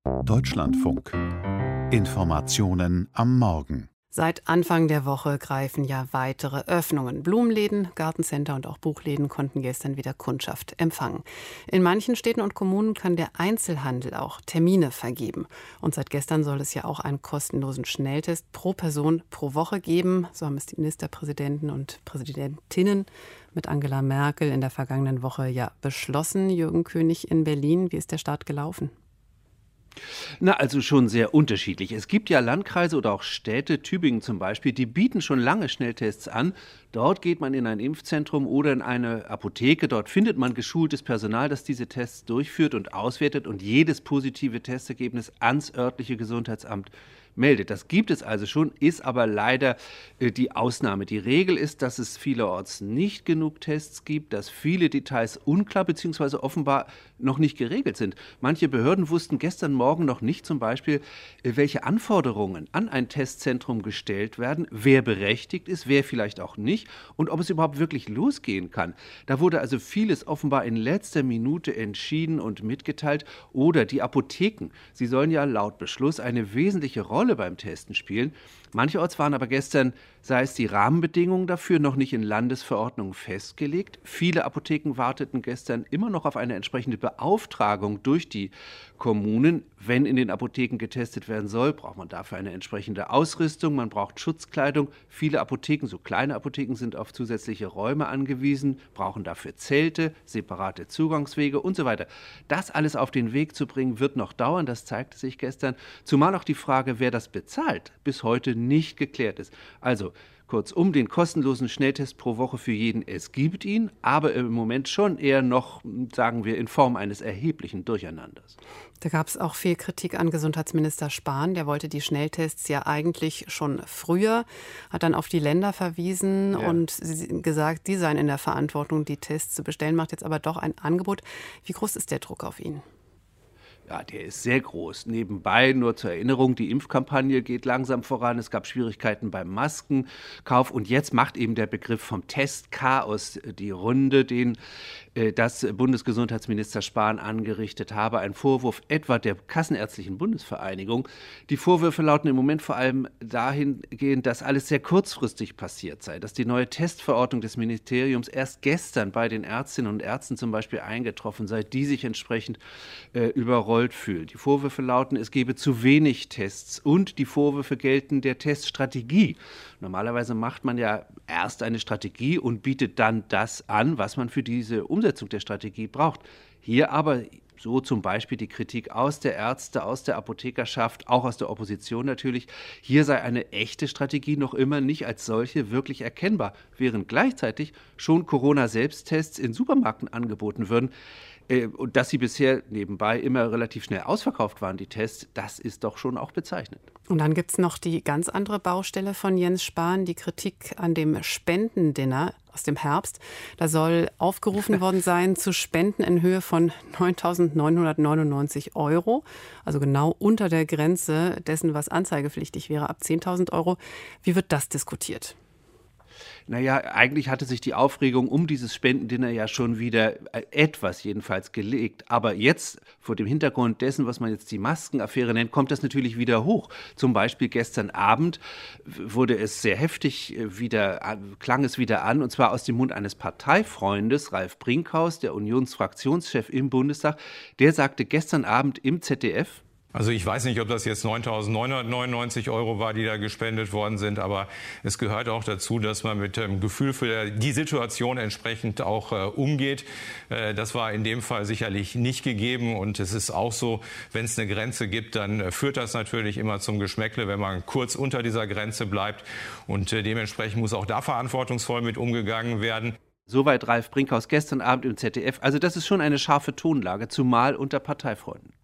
Deutschlandfunk. Informationen am Morgen. Seit Anfang der Woche greifen ja weitere Öffnungen. Blumenläden, Gartencenter und auch Buchläden konnten gestern wieder Kundschaft empfangen. In manchen Städten und Kommunen kann der Einzelhandel auch Termine vergeben. Und seit gestern soll es ja auch einen kostenlosen Schnelltest pro Person pro Woche geben. So haben es die Ministerpräsidenten und Präsidentinnen mit Angela Merkel in der vergangenen Woche ja beschlossen. Jürgen König in Berlin, wie ist der Start gelaufen? Also schon sehr unterschiedlich. Es gibt ja Landkreise oder auch Städte, Tübingen zum Beispiel, die bieten schon lange Schnelltests an. Dort geht man in ein Impfzentrum oder in eine Apotheke. Dort findet man geschultes Personal, das diese Tests durchführt und auswertet und jedes positive Testergebnis ans örtliche Gesundheitsamt meldet. Das gibt es also schon, ist aber leider die Ausnahme. Die Regel ist, dass es vielerorts nicht genug Tests gibt, dass viele Details unklar bzw. offenbar noch nicht geregelt sind. Manche Behörden wussten gestern Morgen noch nicht zum Beispiel, welche Anforderungen an ein Testzentrum gestellt werden, wer berechtigt ist, wer vielleicht auch nicht und ob es überhaupt wirklich losgehen kann. Da wurde also vieles offenbar in letzter Minute entschieden und mitgeteilt. Oder die Apotheken, sie sollen ja laut Beschluss eine wesentliche Rolle beim Testen spielen. Mancherorts waren aber gestern, sei es die Rahmenbedingungen dafür, noch nicht in Landesverordnungen festgelegt. Viele Apotheken warteten gestern immer noch auf eine entsprechende Beauftragung durch die Kommunen. Wenn in den Apotheken getestet werden soll, braucht man dafür eine entsprechende Ausrüstung, man braucht Schutzkleidung. Viele Apotheken, so kleine Apotheken, sind auf zusätzliche Räume angewiesen, brauchen dafür Zelte, separate Zugangswege und so weiter. Das alles auf den Weg zu bringen, wird noch dauern, das zeigte sich gestern. Zumal auch die Frage, wer das bezahlt, bis heute nicht geklärt ist. Also kurzum, den kostenlosen Schnelltest pro Woche für jeden, es gibt ihn, aber im Moment schon eher noch, sagen wir, in Form eines erheblichen Durcheinanders. Da gab es auch viel Kritik an Gesundheitsminister Spahn. Der wollte die Schnelltests ja eigentlich schon früher, hat dann auf die Länder verwiesen und gesagt, die seien in der Verantwortung, die Tests zu bestellen, macht jetzt aber doch ein Angebot. Wie groß ist der Druck auf ihn? Ja, der ist sehr groß. Nebenbei, nur zur Erinnerung, die Impfkampagne geht langsam voran. Es gab Schwierigkeiten beim Maskenkauf. Und jetzt macht eben der Begriff vom Testchaos die Runde, den das Bundesgesundheitsminister Spahn angerichtet habe. Ein Vorwurf etwa der Kassenärztlichen Bundesvereinigung. Die Vorwürfe lauten im Moment vor allem dahingehend, dass alles sehr kurzfristig passiert sei. Dass die neue Testverordnung des Ministeriums erst gestern bei den Ärztinnen und Ärzten zum Beispiel eingetroffen sei, die sich entsprechend überrollt fühlen. Die Vorwürfe lauten, es gebe zu wenig Tests und die Vorwürfe gelten der Teststrategie. Normalerweise macht man ja erst eine Strategie und bietet dann das an, was man für diese Umsetzung der Strategie braucht. Hier aber, so zum Beispiel die Kritik aus der Ärzte, aus der Apothekerschaft, auch aus der Opposition natürlich, hier sei eine echte Strategie noch immer nicht als solche wirklich erkennbar, während gleichzeitig schon Corona-Selbsttests in Supermärkten angeboten würden. Und dass sie bisher nebenbei immer relativ schnell ausverkauft waren, die Tests, das ist doch schon auch bezeichnend. Und dann gibt es noch die ganz andere Baustelle von Jens Spahn, die Kritik an dem Spendendinner aus dem Herbst. Da soll aufgerufen worden sein zu Spenden in Höhe von 9.999 €, also genau unter der Grenze dessen, was anzeigepflichtig wäre, ab 10.000 €. Wie wird das diskutiert? Eigentlich hatte sich die Aufregung um dieses Spendendinner ja schon wieder etwas jedenfalls gelegt. Aber jetzt, vor dem Hintergrund dessen, was man jetzt die Maskenaffäre nennt, kommt das natürlich wieder hoch. Zum Beispiel gestern Abend wurde es sehr heftig klang es wieder an, und zwar aus dem Mund eines Parteifreundes, Ralf Brinkhaus, der Unionsfraktionschef im Bundestag. Der sagte gestern Abend im ZDF: Also ich weiß nicht, ob das jetzt 9.999 € war, die da gespendet worden sind, aber es gehört auch dazu, dass man mit dem Gefühl für die Situation entsprechend auch umgeht. Das war in dem Fall sicherlich nicht gegeben, und es ist auch so, wenn es eine Grenze gibt, dann führt das natürlich immer zum Geschmäckle, wenn man kurz unter dieser Grenze bleibt, und dementsprechend muss auch da verantwortungsvoll mit umgegangen werden. Soweit Ralf Brinkhaus gestern Abend im ZDF. Also das ist schon eine scharfe Tonlage, zumal unter Parteifreunden.